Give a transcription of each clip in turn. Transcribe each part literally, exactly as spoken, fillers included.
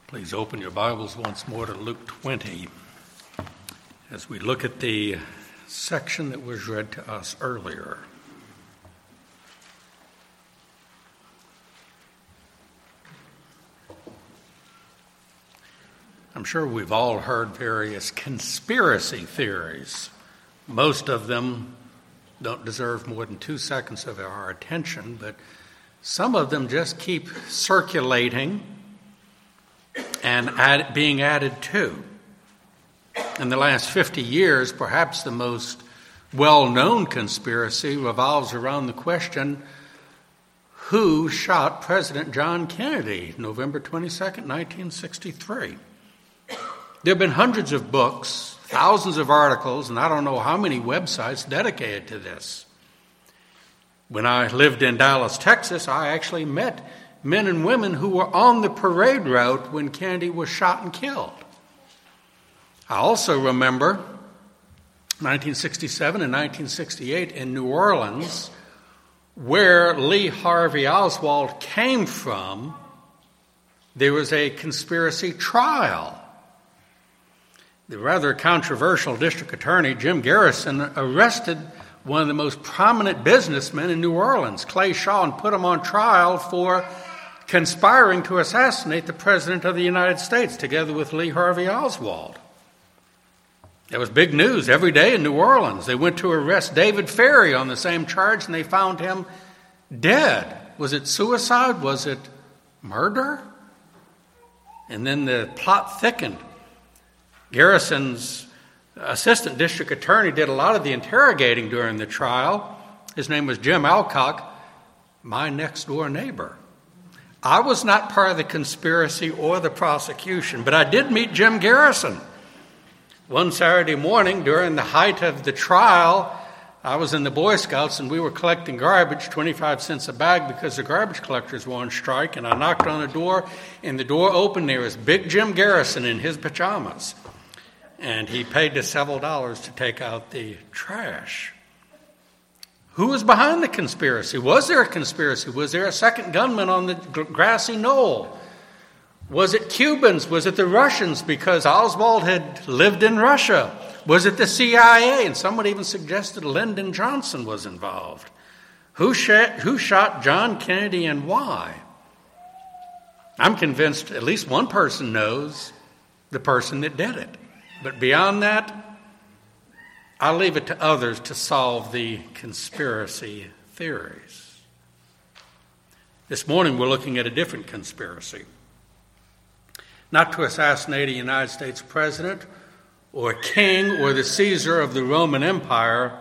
Please open your Bibles once more to Luke twenty as we look at the section that was read to us earlier. I'm sure we've all heard various conspiracy theories. Most of them don't deserve more than two seconds of our attention, but some of them just keep circulating and add, being added to. In the last fifty years, perhaps the most well-known conspiracy revolves around the question, who shot President John Kennedy, November twenty-second, nineteen sixty-three? There have been hundreds of books, thousands of articles, and I don't know how many websites dedicated to this. When I lived in Dallas, Texas, I actually met men and women who were on the parade route when Kennedy was shot and killed. I also remember nineteen sixty-seven and nineteen sixty-eight in New Orleans, where Lee Harvey Oswald came from, there was a conspiracy trial. The rather controversial district attorney, Jim Garrison, arrested one of the most prominent businessmen in New Orleans, Clay Shaw, and put him on trial for conspiring to assassinate the President of the United States, together with Lee Harvey Oswald. It was big news every day in New Orleans. They went to arrest David Ferrie on the same charge, and they found him dead. Was it suicide? Was it murder? And then the plot thickened. Garrison's assistant district attorney did a lot of the interrogating during the trial. His name was Jim Alcock, my next-door neighbor. I was not part of the conspiracy or the prosecution, but I did meet Jim Garrison. One Saturday morning during the height of the trial, I was in the Boy Scouts and we were collecting garbage, twenty-five cents a bag, because the garbage collectors were on strike, and I knocked on the door, and the door opened. There was big Jim Garrison in his pajamas, and he paid us several dollars to take out the trash. Who was behind the conspiracy? Was there a conspiracy? Was there a second gunman on the grassy knoll? Was it Cubans? Was it the Russians because Oswald had lived in Russia? Was it the C I A? And someone even suggested Lyndon Johnson was involved. Who shot, who shot John Kennedy and why? I'm convinced at least one person knows the person that did it. But beyond that, I'll leave it to others to solve the conspiracy theories. This morning we're looking at a different conspiracy. Not to assassinate a United States president or king or the Caesar of the Roman Empire,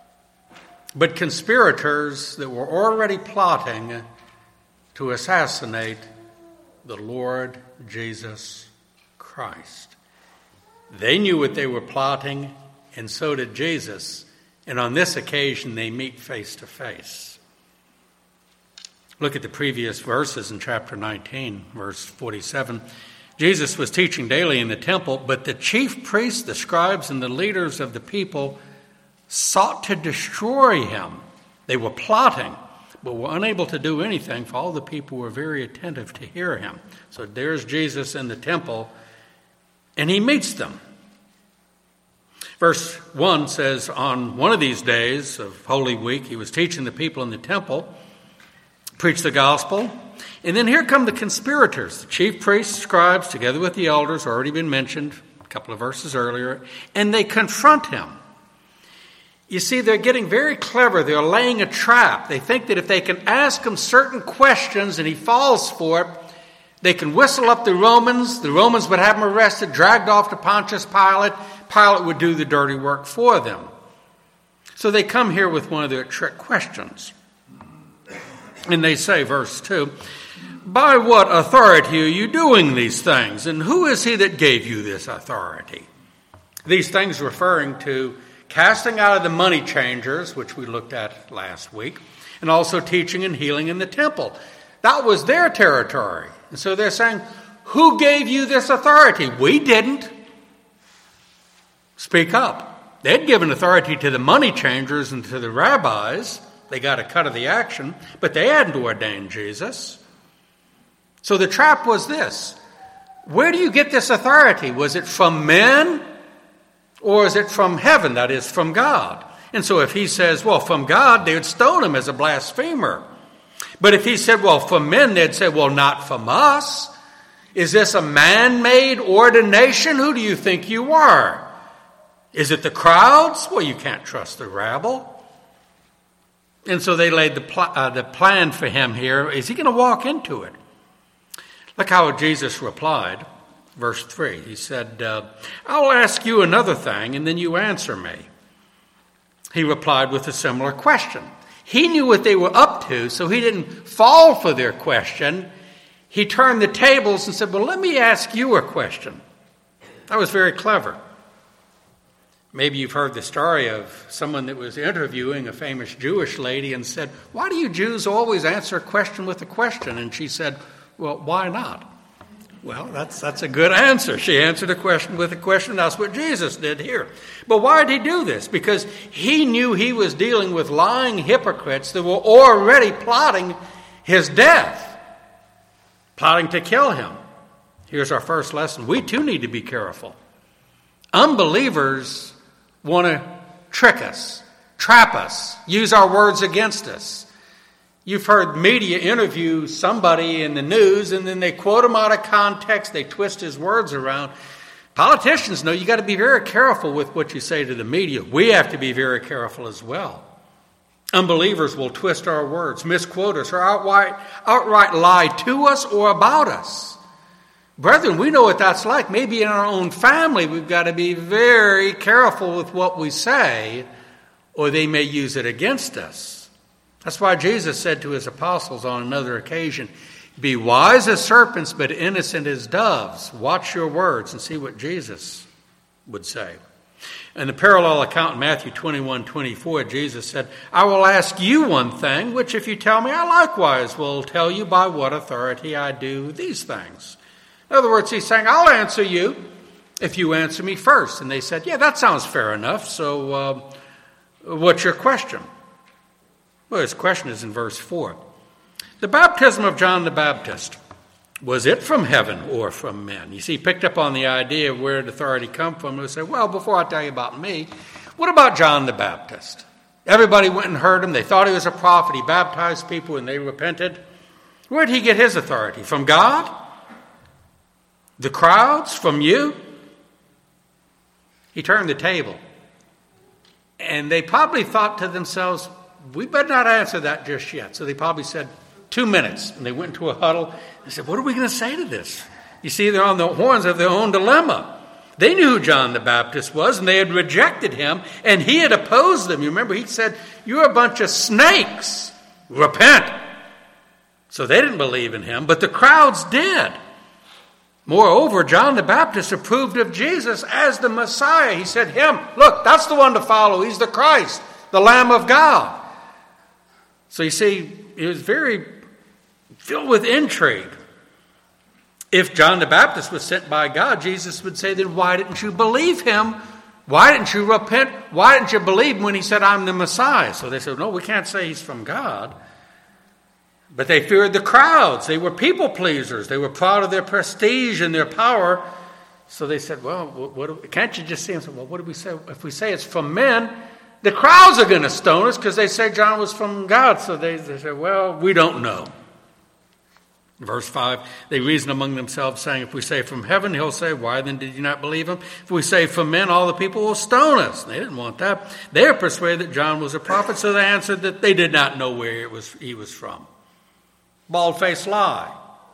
but conspirators that were already plotting to assassinate the Lord Jesus Christ. They knew what they were plotting, and so did Jesus. And on this occasion, they meet face to face. Look at the previous verses in chapter nineteen, verse forty-seven. Jesus was teaching daily in the temple, but the chief priests, the scribes, and the leaders of the people sought to destroy him. They were plotting, but were unable to do anything, for all the people were very attentive to hear him. So there's Jesus in the temple, and he meets them. Verse one says, on one of these days of Holy Week, he was teaching the people in the temple, preached the gospel, and then here come the conspirators, the chief priests, scribes, together with the elders, already been mentioned a couple of verses earlier, and they confront him. You see, they're getting very clever. They're laying a trap. They think that if they can ask him certain questions and he falls for it, they can whistle up the Romans. The Romans would have him arrested, dragged off to Pontius Pilate. Pilate would do the dirty work for them. So they come here with one of their trick questions. And they say, verse two, by what authority are you doing these things? And who is he that gave you this authority? These things referring to casting out of the money changers, which we looked at last week, and also teaching and healing in the temple. That was their territory. And so they're saying, who gave you this authority? We didn't. Speak up. They'd given authority to the money changers and to the rabbis. They got a cut of the action, but they hadn't ordained Jesus. So the trap was this. where do you get this authority? Was it from men or is it from heaven, that is, from God? And so if he says, well, from God, they would stone him as a blasphemer. But if he said, well, from men, they'd say, well, not from us. Is this a man-made ordination? Who do you think you are? Is it the crowds? Well, you can't trust the rabble. And so they laid the, pl- uh, the plan for him here. Is he going to walk into it? Look how Jesus replied. Verse three, he said, uh, I'll ask you another thing, and then you answer me. He replied with a similar question. He knew what they were up to, so he didn't fall for their question. He turned the tables and said, well, let me ask you a question. That was very clever. Maybe you've heard the story of someone that was interviewing a famous Jewish lady and said, why do you Jews always answer a question with a question? And she said, well, why not? Well, that's that's a good answer. She answered a question with a question. That's what Jesus did here. But why did he do this? Because he knew he was dealing with lying hypocrites that were already plotting his death, plotting to kill him. Here's our first lesson. We too need to be careful. Unbelievers want to trick us, trap us, use our words against us. You've heard media interview somebody in the news, and then they quote him out of context. They twist his words around. Politicians know you got to be very careful with what you say to the media. We have to be very careful as well. Unbelievers will twist our words, misquote us, or outright, outright lie to us or about us. Brethren, we know what that's like. Maybe in our own family, we've got to be very careful with what we say, or they may use it against us. That's why Jesus said to his apostles on another occasion, be wise as serpents, but innocent as doves. Watch your words and see what Jesus would say. In the parallel account in Matthew twenty-one twenty-four, Jesus said, I will ask you one thing, which if you tell me, I likewise will tell you by what authority I do these things. In other words, he's saying, I'll answer you if you answer me first. And they said, yeah, that sounds fair enough. So uh, what's your question? Well, his question is in verse four. The baptism of John the Baptist, was it from heaven or from men? You see, he picked up on the idea of where did authority come from. He said, well, before I tell you about me, what about John the Baptist? Everybody went and heard him. They thought he was a prophet. He baptized people and they repented. Where did he get his authority? From God? The crowds? From you? He turned the table. And they probably thought to themselves, we better not answer that just yet. So they probably said, two minutes. And they went into a huddle and said, what are we going to say to this? You see, they're on the horns of their own dilemma. They knew who John the Baptist was, and they had rejected him, and he had opposed them. You remember, he said, you're a bunch of snakes. Repent. So they didn't believe in him, but the crowds did. Moreover, John the Baptist approved of Jesus as the Messiah. He said, him, look, that's the one to follow. He's the Christ, the Lamb of God. So you see, it was very filled with intrigue. If John the Baptist was sent by God, Jesus would say, then why didn't you believe him? Why didn't you repent? Why didn't you believe him when he said, I'm the Messiah? So they said, no, we can't say he's from God. But they feared the crowds. They were people pleasers. They were proud of their prestige and their power. So they said, well, what, can't you just see him? Well, what do we say? If we say it's from men, the crowds are going to stone us because they say John was from God. So they, they said, well, we don't know. Verse five, they reasoned among themselves, saying, if we say from heaven, he'll say, why then did you not believe him? If we say from men, all the people will stone us. They didn't want that. They are persuaded that John was a prophet, so they answered that they did not know where it was he was from. Bald-faced lie.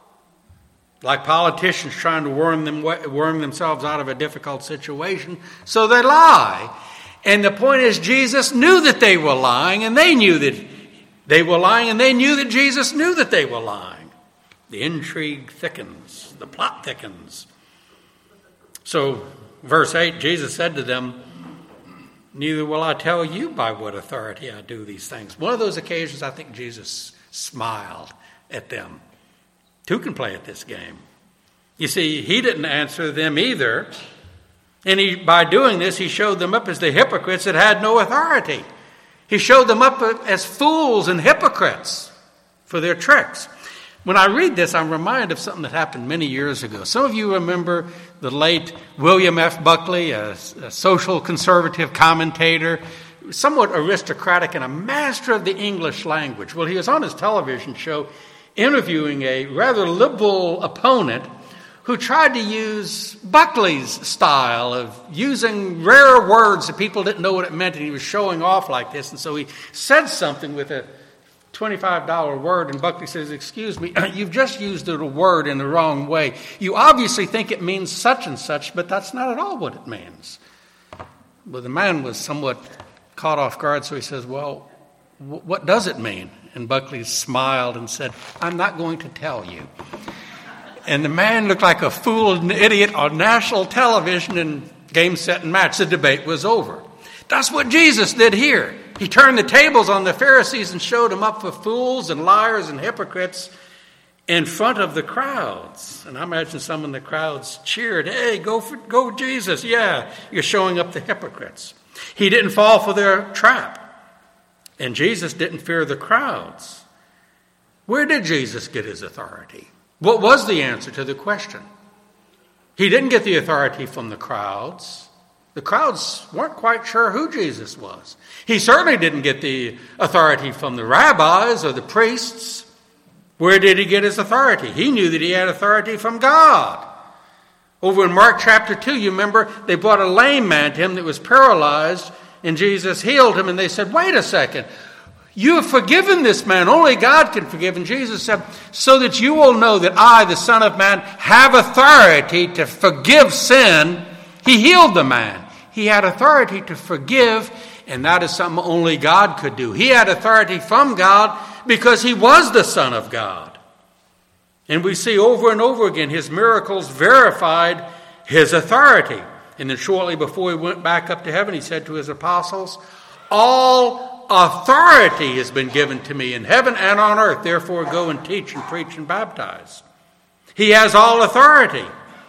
Like politicians trying to worm, them, worm themselves out of a difficult situation, so they lie. And the point is, Jesus knew that they were lying, and they knew that they were lying, and they knew that Jesus knew that they were lying. The intrigue thickens, the plot thickens. So, verse eight, Jesus said to them, neither will I tell you by what authority I do these things. One of those occasions, I think Jesus smiled at them. Two can play at this game. You see, he didn't answer them either. And he, by doing this, he showed them up as the hypocrites that had no authority. He showed them up as fools and hypocrites for their tricks. When I read this, I'm reminded of something that happened many years ago. Some of you remember the late William F. Buckley, a, a social conservative commentator, somewhat aristocratic and a master of the English language. Well, he was on his television show interviewing a rather liberal opponent who tried to use Buckley's style of using rare words that people didn't know what it meant, and he was showing off like this. And so he said something with a twenty-five dollar word, and Buckley says, "Excuse me, you've just used a word in the wrong way. You obviously think it means such and such, but that's not at all what it means." Well, the man was somewhat caught off guard, so he says, "Well, w- what does it mean?" And Buckley smiled and said, "I'm not going to tell you." And the man looked like a fool and an idiot on national television, and game, set, and match. The debate was over. That's what Jesus did here. He turned the tables on the Pharisees and showed them up for fools and liars and hypocrites in front of the crowds. And I imagine some in the crowds cheered, "Hey, go for, go Jesus. Yeah, you're showing up the hypocrites." He didn't fall for their trap. And Jesus didn't fear the crowds. Where did Jesus get his authority? What was the answer to the question? He didn't get the authority from the crowds. The crowds weren't quite sure who Jesus was. He certainly didn't get the authority from the rabbis or the priests. Where did he get his authority? He knew that he had authority from God. Over in Mark chapter two, you remember, they brought a lame man to him that was paralyzed, and Jesus healed him, and they said, "Wait a second. You have forgiven this man. Only God can forgive." And Jesus said, "So that you will know that I, the Son of Man, have authority to forgive sin." He healed the man. He had authority to forgive, and that is something only God could do. He had authority from God because he was the Son of God. And we see over and over again his miracles verified his authority. And then shortly before he went back up to heaven, he said to his apostles, "All authority has been given to me in heaven and on earth. Therefore go and teach and preach and baptize." He has all authority.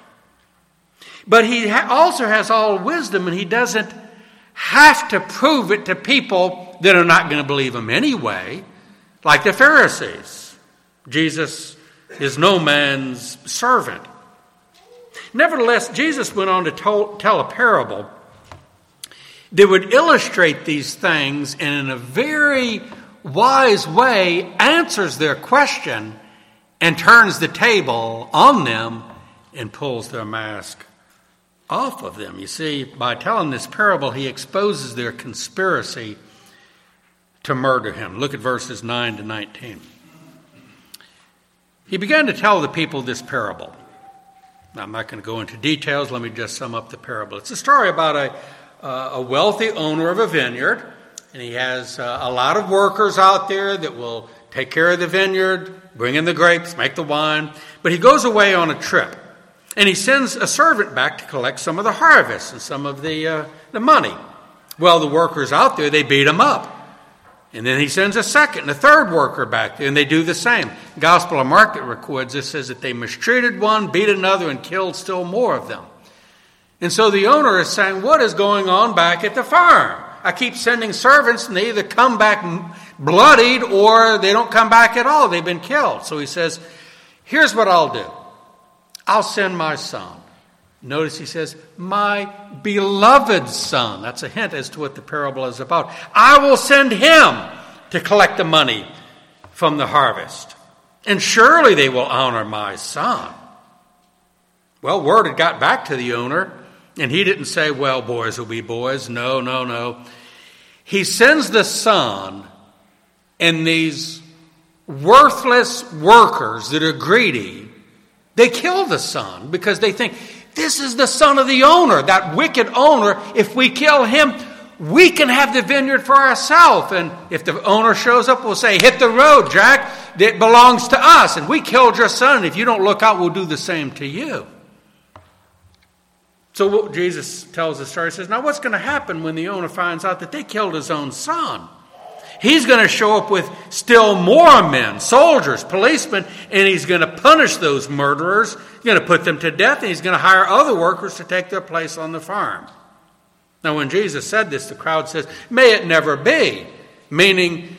But he also has all wisdom, and he doesn't have to prove it to people that are not going to believe him anyway, like the Pharisees. Jesus is no man's servant. Nevertheless, Jesus went on to tell a parable that would illustrate these things, and in a very wise way answers their question and turns the table on them and pulls their mask off of them. You see, by telling this parable, he exposes their conspiracy to murder him. Look at verses nine to nineteen. He began to tell the people this parable. Now, I'm not going to go into details. Let me just sum up the parable. It's a story about a, uh, a wealthy owner of a vineyard, and he has uh, a lot of workers out there that will take care of the vineyard, bring in the grapes, make the wine. But he goes away on a trip. And he sends a servant back to collect some of the harvest and some of the uh, the money. Well, the workers out there, they beat him up. And then he sends a second and a third worker back there, and they do the same. The Gospel of Mark that records this says that they mistreated one, beat another, and killed still more of them. And so the owner is saying, "What is going on back at the farm? I keep sending servants, and they either come back bloodied or they don't come back at all. They've been killed." So he says, "Here's what I'll do. I'll send my son." Notice he says, "My beloved son." That's a hint as to what the parable is about. "I will send him to collect the money from the harvest. And surely they will honor my son." Well, word had got back to the owner, and he didn't say, "Well, boys will be boys." No, no, no. He sends the son, and these worthless workers that are greedy, they kill the son because they think, this is the son of the owner, that wicked owner. If we kill him, we can have the vineyard for ourselves. And if the owner shows up, we'll say, "Hit the road, Jack. It belongs to us. And we killed your son. If you don't look out, we'll do the same to you." So what Jesus tells the story, says, now what's going to happen when the owner finds out that they killed his own son? He's going to show up with still more men, soldiers, policemen, and he's going to punish those murderers. He's going to put them to death, and he's going to hire other workers to take their place on the farm. Now, when Jesus said this, the crowd says, "May it never be," meaning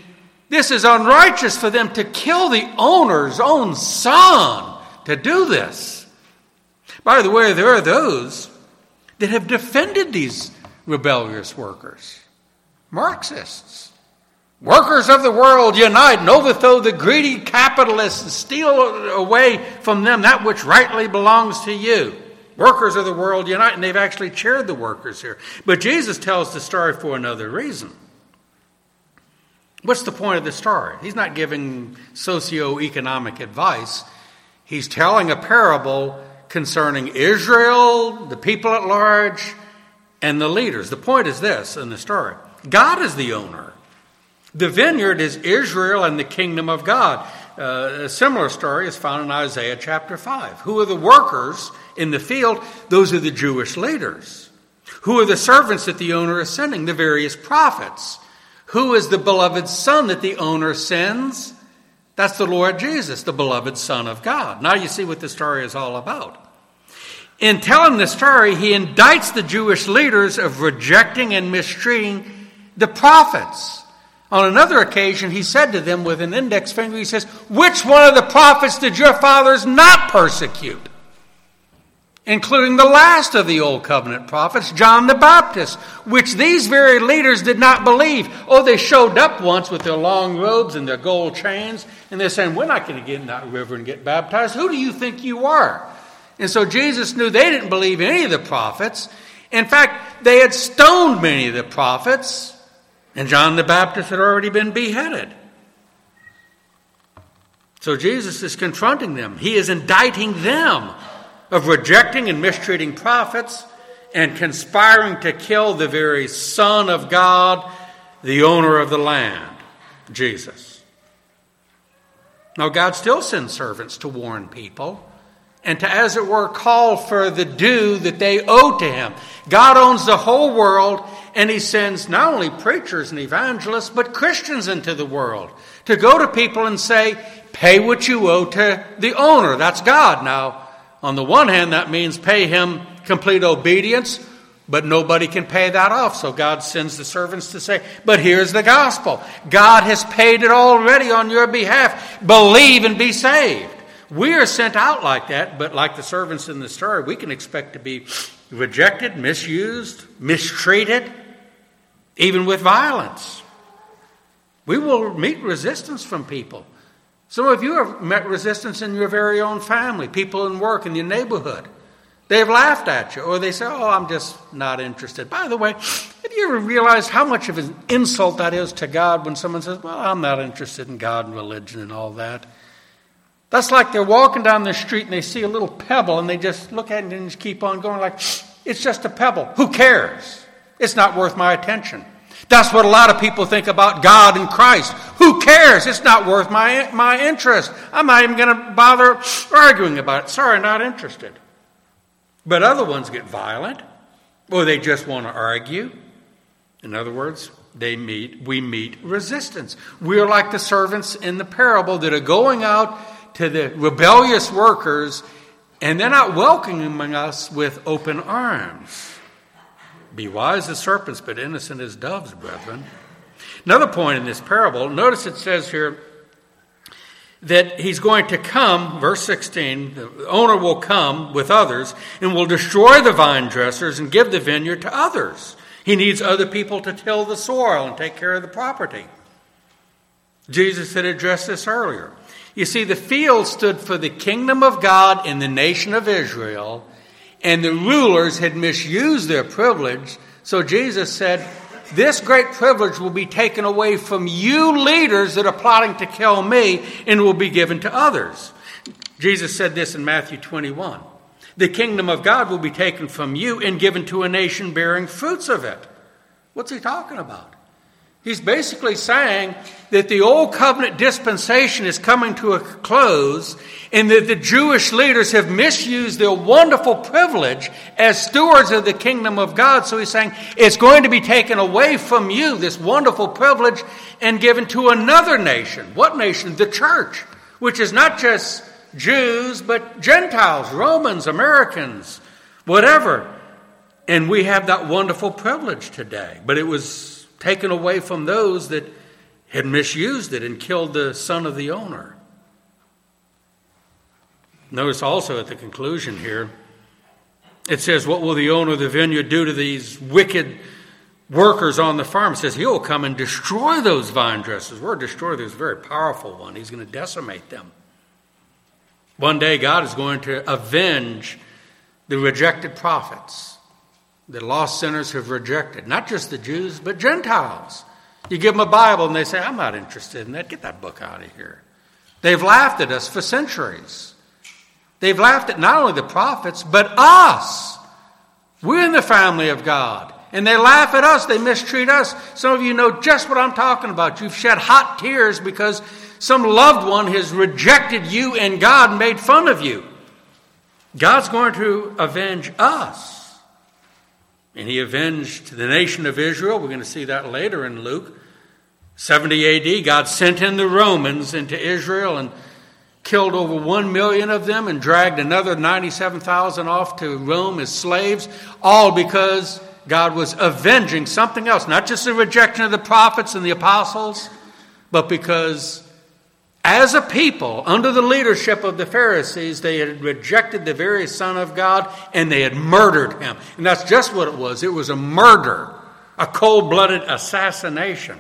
This is unrighteous for them to kill the owner's own son to do this. By the way, there are those that have defended these rebellious workers. Marxists. Workers of the world, unite and overthrow the greedy capitalists and steal away from them that which rightly belongs to you. Workers of the world, unite, and they've actually cheered the workers here. But Jesus tells the story for another reason. What's the point of the story? He's not giving socioeconomic advice. He's telling a parable concerning Israel, the people at large, and the leaders. The point is this in the story. God is the owner. The vineyard is Israel and the kingdom of God. Uh, a similar story is found in Isaiah chapter five. Who are the workers in the field? Those are the Jewish leaders. Who are the servants that the owner is sending? The various prophets. Who is the beloved Son that the owner sends? That's the Lord Jesus, the beloved Son of God. Now you see what the story is all about. In telling the story, he indicts the Jewish leaders of rejecting and mistreating the prophets. On another occasion, he said to them with an index finger, he says, which one of the prophets did your fathers not persecute? Including the last of the Old Covenant prophets, John the Baptist, which these very leaders did not believe. Oh, they showed up once with their long robes and their gold chains, and they're saying, we're not going to get in that river and get baptized. Who do you think you are? And so Jesus knew they didn't believe any of the prophets. In fact, they had stoned many of the prophets, and John the Baptist had already been beheaded. So Jesus is confronting them. He is indicting them of rejecting and mistreating prophets and conspiring to kill the very Son of God, the owner of the land, Jesus. Now, God still sends servants to warn people and to, as it were, call for the due that they owe to him. God owns the whole world, and he sends not only preachers and evangelists, but Christians into the world to go to people and say, pay what you owe to the owner. That's God. Now, on the one hand, that means pay him complete obedience, but nobody can pay that off. So God sends the servants to say, but here's the gospel. God has paid it already on your behalf. Believe and be saved. We are sent out like that, but like the servants in the story, we can expect to be rejected, misused, mistreated, even with violence. We will meet resistance from people. Some of you have met resistance in your very own family, people in work, in your neighborhood. They've laughed at you, or they say, oh, I'm just not interested. By the way, have you ever realized how much of an insult that is to God when someone says, well, I'm not interested in God and religion and all that? That's like they're walking down the street and they see a little pebble and they just look at it and just keep on going like, it's just a pebble. Who cares? It's not worth my attention. That's what a lot of people think about God and Christ. Who cares? It's not worth my, my interest. I'm not even going to bother arguing about it. Sorry, not interested. But other ones get violent, or they just want to argue. In other words, they meet, we meet resistance. We are like the servants in the parable that are going out to the rebellious workers, and they're not welcoming us with open arms. Be wise as serpents, but innocent as doves, brethren. Another point in this parable, notice it says here that he's going to come, verse sixteen, the owner will come with others and will destroy the vine dressers and give the vineyard to others. He needs other people to till the soil and take care of the property. Jesus had addressed this earlier. You see, the field stood for the kingdom of God in the nation of Israel, and the rulers had misused their privilege. So Jesus said, this great privilege will be taken away from you leaders that are plotting to kill me and will be given to others. Jesus said this in Matthew twenty-one. The kingdom of God will be taken from you and given to a nation bearing fruits of it. What's he talking about? He's basically saying that the old covenant dispensation is coming to a close and that the Jewish leaders have misused their wonderful privilege as stewards of the kingdom of God. So he's saying it's going to be taken away from you, this wonderful privilege, and given to another nation. What nation? The church, which is not just Jews, but Gentiles, Romans, Americans, whatever. And we have that wonderful privilege today. But it was taken away from those that had misused it and killed the son of the owner. Notice also at the conclusion here, it says, what will the owner of the vineyard do to these wicked workers on the farm? It says he'll come and destroy those vine dressers. The word destroy there is a very powerful one. He's going to decimate them. One day God is going to avenge the rejected prophets. The lost sinners have rejected, not just the Jews, but Gentiles. You give them a Bible and they say, I'm not interested in that. Get that book out of here. They've laughed at us for centuries. They've laughed at not only the prophets, but us. We're in the family of God. And they laugh at us. They mistreat us. Some of you know just what I'm talking about. You've shed hot tears because some loved one has rejected you and God and made fun of you. God's going to avenge us. And he avenged the nation of Israel. We're going to see that later in Luke. seventy A D, God sent in the Romans into Israel and killed over one million of them and dragged another ninety-seven thousand off to Rome as slaves, all because God was avenging something else. Not just the rejection of the prophets and the apostles, but because as a people, under the leadership of the Pharisees, they had rejected the very Son of God and they had murdered him. And that's just what it was. It was a murder, a cold-blooded assassination.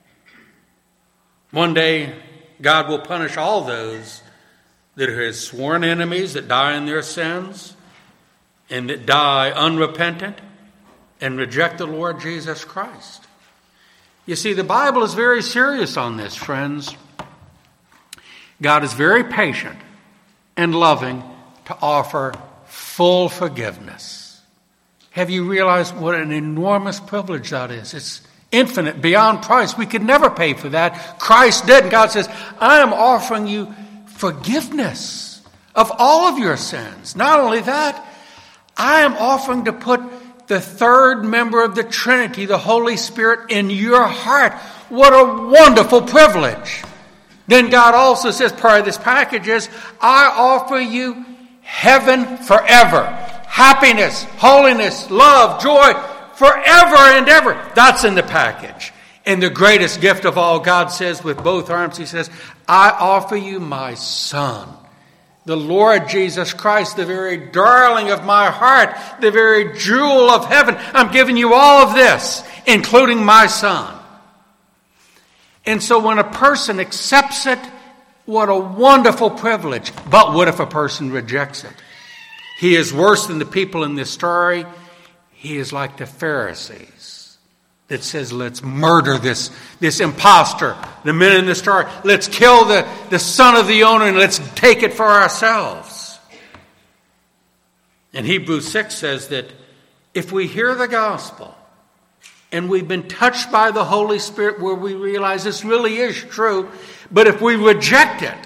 One day, God will punish all those that are his sworn enemies, that die in their sins, and that die unrepentant and reject the Lord Jesus Christ. You see, the Bible is very serious on this, friends. God is very patient and loving to offer full forgiveness. Have you realized what an enormous privilege that is? It's infinite, beyond price. We could never pay for that. Christ did, and God says, I am offering you forgiveness of all of your sins. Not only that, I am offering to put the third member of the Trinity, the Holy Spirit, in your heart. What a wonderful privilege. Then God also says, part of this package is, I offer you heaven forever. Happiness, holiness, love, joy, forever and ever. That's in the package. And the greatest gift of all, God says with both arms, he says, I offer you my Son, the Lord Jesus Christ, the very darling of my heart, the very jewel of heaven. I'm giving you all of this, including my Son. And so when a person accepts it, what a wonderful privilege. But what if a person rejects it? He is worse than the people in this story. He is like the Pharisees that says, let's murder this, this imposter, the men in the story. Let's kill the, the son of the owner and let's take it for ourselves. And Hebrews six says that if we hear the gospel, and we've been touched by the Holy Spirit where we realize this really is true. But if we reject it,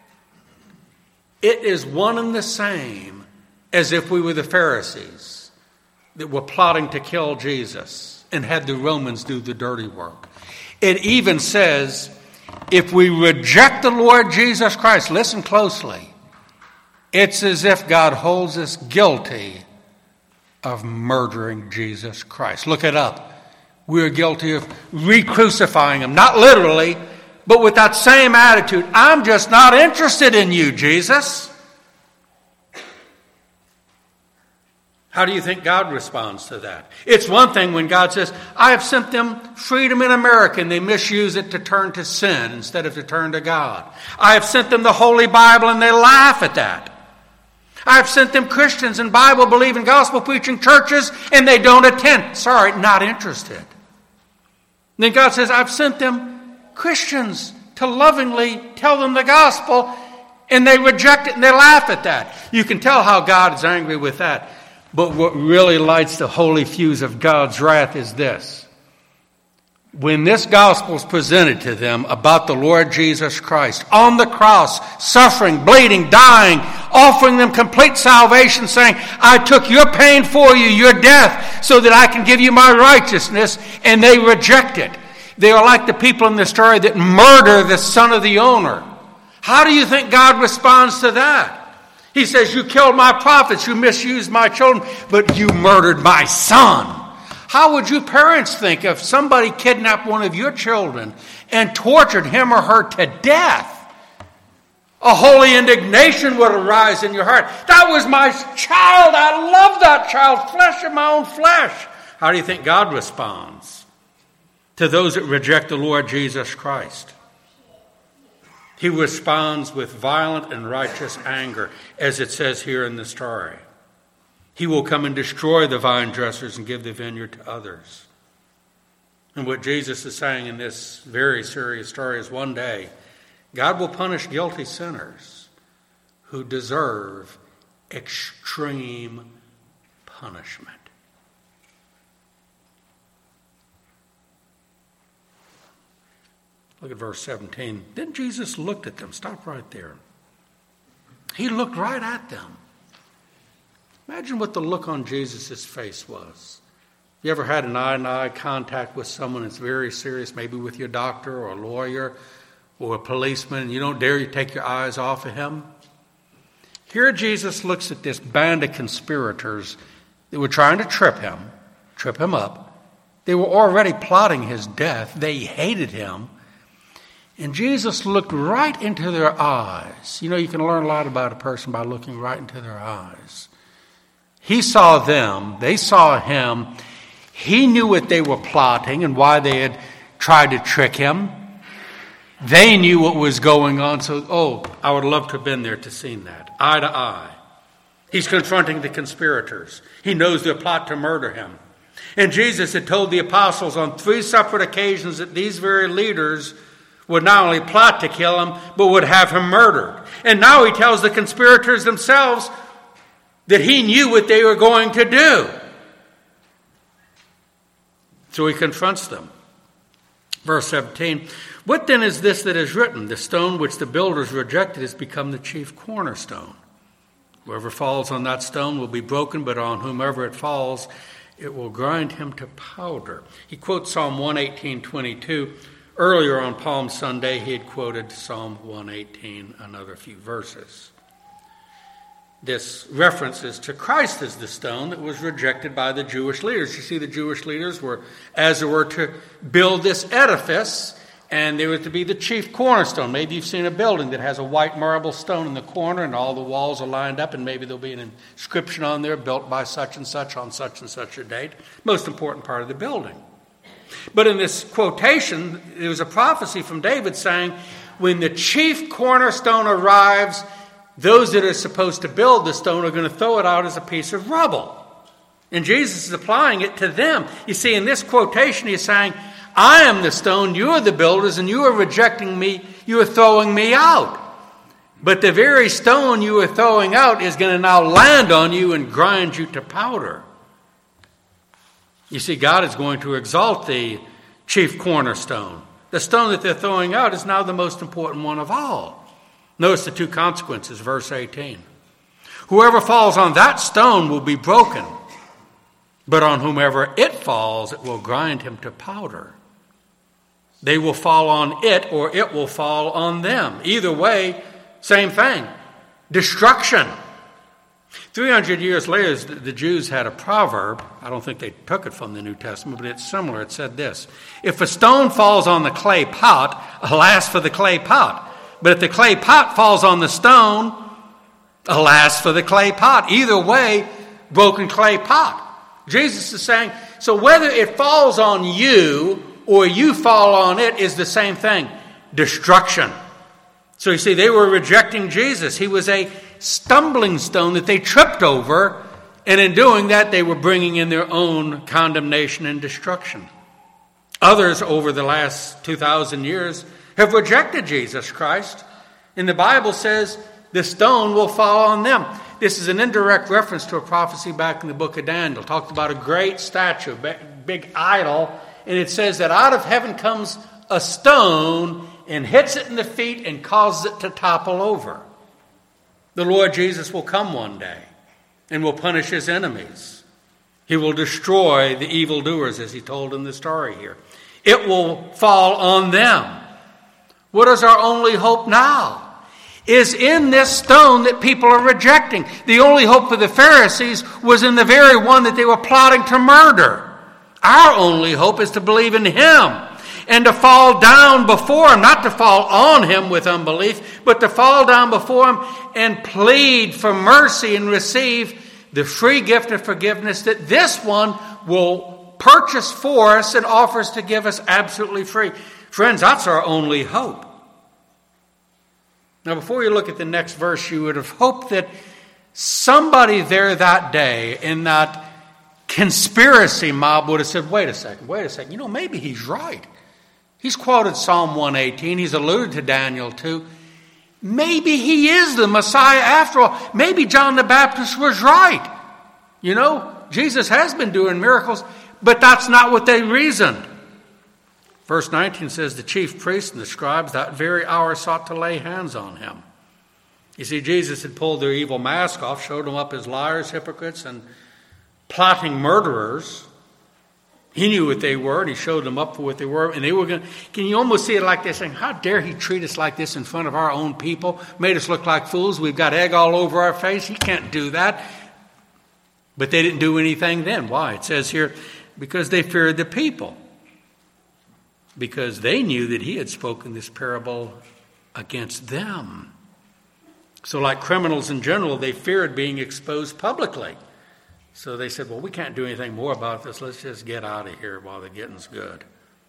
it is one and the same as if we were the Pharisees that were plotting to kill Jesus and had the Romans do the dirty work. It even says, if we reject the Lord Jesus Christ, listen closely, it's as if God holds us guilty of murdering Jesus Christ. Look it up. We are guilty of re-crucifying him. Not literally, but with that same attitude. I'm just not interested in you, Jesus. How do you think God responds to that? It's one thing when God says, I have sent them freedom in America, and they misuse it to turn to sin instead of to turn to God. I have sent them the Holy Bible, and they laugh at that. I have sent them Christians and Bible-believing, gospel-preaching churches, and they don't attend. Sorry, not interested. Then God says, I've sent them Christians to lovingly tell them the gospel, and they reject it and they laugh at that. You can tell how God is angry with that. But what really lights the holy fuse of God's wrath is this. When this gospel is presented to them about the Lord Jesus Christ on the cross, suffering, bleeding, dying, offering them complete salvation, saying, I took your pain for you, your death, so that I can give you my righteousness, and they reject it. They are like the people in the story that murder the son of the owner. How do you think God responds to that? He says, you killed my prophets, you misused my children, but you murdered my son. How would you parents think if somebody kidnapped one of your children and tortured him or her to death? A holy indignation would arise in your heart. That was my child. I love that child. Flesh of my own flesh. How do you think God responds to those that reject the Lord Jesus Christ? He responds with violent and righteous anger, as it says here in the story. He will come and destroy the vine dressers and give the vineyard to others. And what Jesus is saying in this very serious story is one day, God will punish guilty sinners who deserve extreme punishment. Look at verse seventeen. Then Jesus looked at them. Stop right there. He looked right at them. Imagine what the look on Jesus' face was. You ever had an eye-to-eye contact with someone that's very serious, maybe with your doctor or a lawyer or a policeman, and you don't dare you take your eyes off of him? Here Jesus looks at this band of conspirators that were trying to trip him, trip him up. They were already plotting his death. They hated him. And Jesus looked right into their eyes. You know, you can learn a lot about a person by looking right into their eyes. He saw them. They saw him. He knew what they were plotting and why they had tried to trick him. They knew what was going on. So, oh, I would love to have been there to seen that. Eye to eye. He's confronting the conspirators. He knows their plot to murder him. And Jesus had told the apostles on three separate occasions that these very leaders would not only plot to kill him, but would have him murdered. And now he tells the conspirators themselves that he knew what they were going to do. So he confronts them. Verse seventeen, what then is this that is written? The stone which the builders rejected has become the chief cornerstone. Whoever falls on that stone will be broken, but on whomever it falls, it will grind him to powder. He quotes Psalm one eighteen, twenty-two. Earlier on Palm Sunday, he had quoted Psalm one eighteen, another few verses. This references to Christ as the stone that was rejected by the Jewish leaders. You see, the Jewish leaders were, as it were, to build this edifice, and they were to be the chief cornerstone. Maybe you've seen a building that has a white marble stone in the corner, and all the walls are lined up, and maybe there'll be an inscription on there, built by such and such on such and such a date. Most important part of the building. But in this quotation, there was a prophecy from David saying, when the chief cornerstone arrives, those that are supposed to build the stone are going to throw it out as a piece of rubble. And Jesus is applying it to them. You see, in this quotation, he's saying, I am the stone, you are the builders, and you are rejecting me, you are throwing me out. But the very stone you are throwing out is going to now land on you and grind you to powder. You see, God is going to exalt the chief cornerstone. The stone that they're throwing out is now the most important one of all. Notice the two consequences, verse eighteen. Whoever falls on that stone will be broken, but on whomever it falls, it will grind him to powder. They will fall on it, or it will fall on them. Either way, same thing. Destruction. three hundred years later, the Jews had a proverb. I don't think they took it from the New Testament, but it's similar. It said this: if a stone falls on the clay pot, alas for the clay pot. But if the clay pot falls on the stone, alas for the clay pot. Either way, broken clay pot. Jesus is saying, so whether it falls on you or you fall on it is the same thing. Destruction. So you see, they were rejecting Jesus. He was a stumbling stone that they tripped over, and in doing that, they were bringing in their own condemnation and destruction. Others over the last two thousand years have rejected Jesus Christ, and the Bible says the stone will fall on them. This is an indirect reference to a prophecy back in the book of Daniel. It talked about a great statue, a big idol, and it says that out of heaven comes a stone and hits it in the feet and causes it to topple over. The Lord Jesus will come one day and will punish his enemies. He will destroy the evildoers, as he told in the story here. It will fall on them. What is our only hope now? Is in this stone that people are rejecting. The only hope for the Pharisees was in the very one that they were plotting to murder. Our only hope is to believe in him and to fall down before him, not to fall on him with unbelief, but to fall down before him and plead for mercy and receive the free gift of forgiveness that this one will purchase for us and offers to give us absolutely free. Friends, that's our only hope. Now, before you look at the next verse, you would have hoped that somebody there that day in that conspiracy mob would have said, wait a second, wait a second, you know, maybe he's right. He's quoted Psalm one eighteen. He's alluded to Daniel two. Maybe he is the Messiah after all. Maybe John the Baptist was right. You know, Jesus has been doing miracles, but that's not what they reasoned. Verse nineteen says, the chief priests and the scribes that very hour sought to lay hands on him. You see, Jesus had pulled their evil mask off, showed them up as liars, hypocrites, and plotting murderers. He knew what they were, and he showed them up for what they were. And they were going to, can you almost see it like this, saying, how dare he treat us like this in front of our own people? Made us look like fools. We've got egg all over our face. He can't do that. But they didn't do anything then. Why? It says here, because they feared the people. Because they knew that he had spoken this parable against them. So like criminals in general, they feared being exposed publicly. So they said, well, we can't do anything more about this. Let's just get out of here while the getting's good.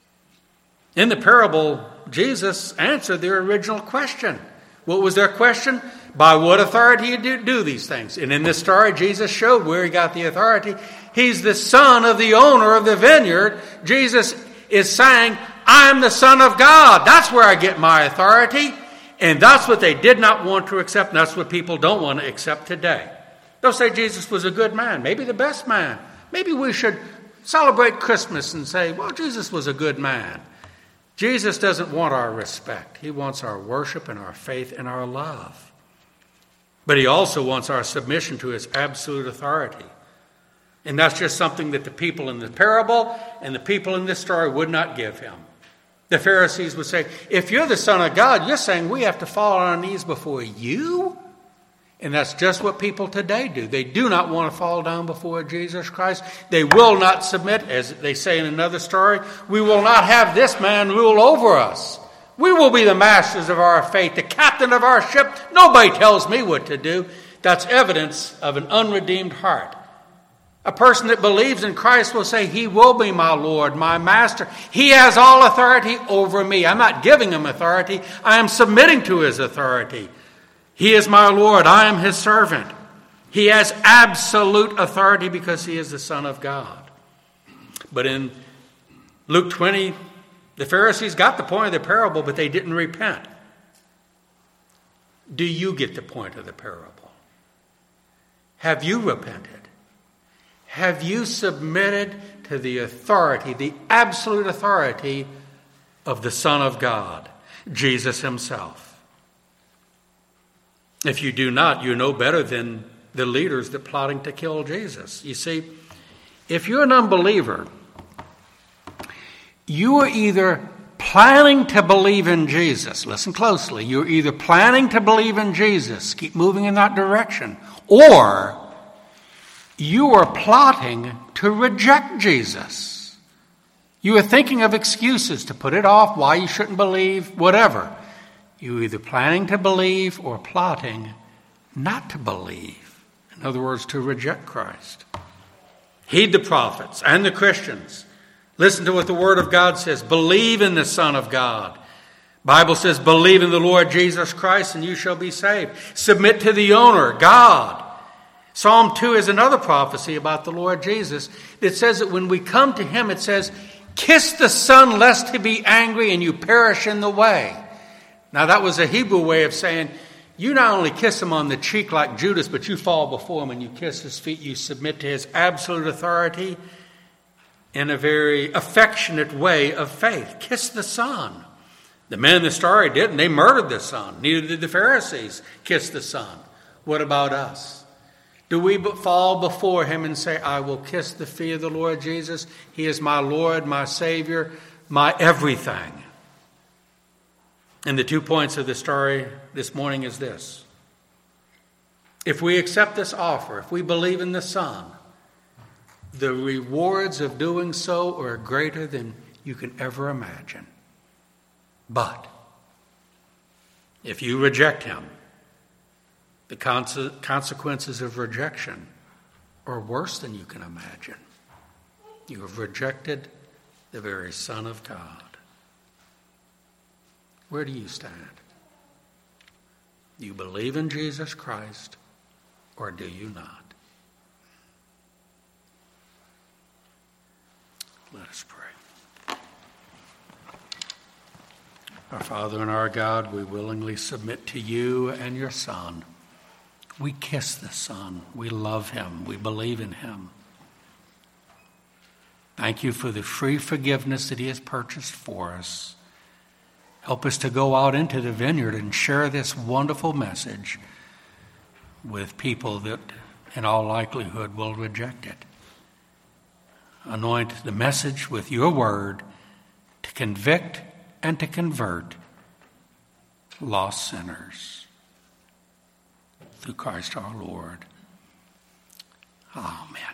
In the parable, Jesus answered their original question. What was their question? By what authority do you do these things? And in this story, Jesus showed where he got the authority. He's the son of the owner of the vineyard. Jesus is saying, I'm the Son of God. That's where I get my authority. And that's what they did not want to accept. And that's what people don't want to accept today. They'll say Jesus was a good man, maybe the best man. Maybe we should celebrate Christmas and say, well, Jesus was a good man. Jesus doesn't want our respect. He wants our worship and our faith and our love. But he also wants our submission to his absolute authority. And that's just something that the people in the parable and the people in this story would not give him. The Pharisees would say, if you're the Son of God, you're saying we have to fall on our knees before you? And that's just what people today do. They do not want to fall down before Jesus Christ. They will not submit, as they say in another story. We will not have this man rule over us. We will be the masters of our fate, the captain of our ship. Nobody tells me what to do. That's evidence of an unredeemed heart. A person that believes in Christ will say, he will be my Lord, my master. He has all authority over me. I'm not giving him authority. I am submitting to his authority. He is my Lord. I am his servant. He has absolute authority because he is the Son of God. But in Luke twenty, the Pharisees got the point of the parable, but they didn't repent. Do you get the point of the parable? Have you repented? Have you submitted to the authority, the absolute authority of the Son of God, Jesus himself? If you do not, you know better than the leaders that plotting to kill Jesus. You see, if you're an unbeliever, you are either planning to believe in Jesus. Listen closely. You're either planning to believe in Jesus, keep moving in that direction, or you are plotting to reject Jesus. You are thinking of excuses to put it off, why you shouldn't believe, whatever. You're either planning to believe or plotting not to believe. In other words, to reject Christ. Heed the prophets and the Christians. Listen to what the Word of God says. Believe in the Son of God. Bible says, believe in the Lord Jesus Christ and you shall be saved. Submit to the owner, God. Psalm two is another prophecy about the Lord Jesus. It says that when we come to him, it says, kiss the Son lest he be angry and you perish in the way. Now that was a Hebrew way of saying, you not only kiss him on the cheek like Judas, but you fall before him and you kiss his feet. You submit to his absolute authority in a very affectionate way of faith. Kiss the Son. The men in the story didn't. They murdered the Son. Neither did the Pharisees kiss the Son. What about us? Do we fall before him and say, I will kiss the feet of the Lord Jesus. He is my Lord, my Savior, my everything. And the two points of the story this morning is this. If we accept this offer, if we believe in the Son, The rewards of doing so are greater than you can ever imagine. But if you reject him, the conse- consequences of rejection are worse than you can imagine. You have rejected the very Son of God. Where do you stand? Do you believe in Jesus Christ, or do you not? Let us pray. Our Father and our God, we willingly submit to you and your Son. We kiss the Son. We love him. We believe in him. Thank you for the free forgiveness that he has purchased for us. Help us to go out into the vineyard and share this wonderful message with people that in all likelihood will reject it. Anoint the message with your word to convict and to convert lost sinners. Through Christ our Lord. Amen.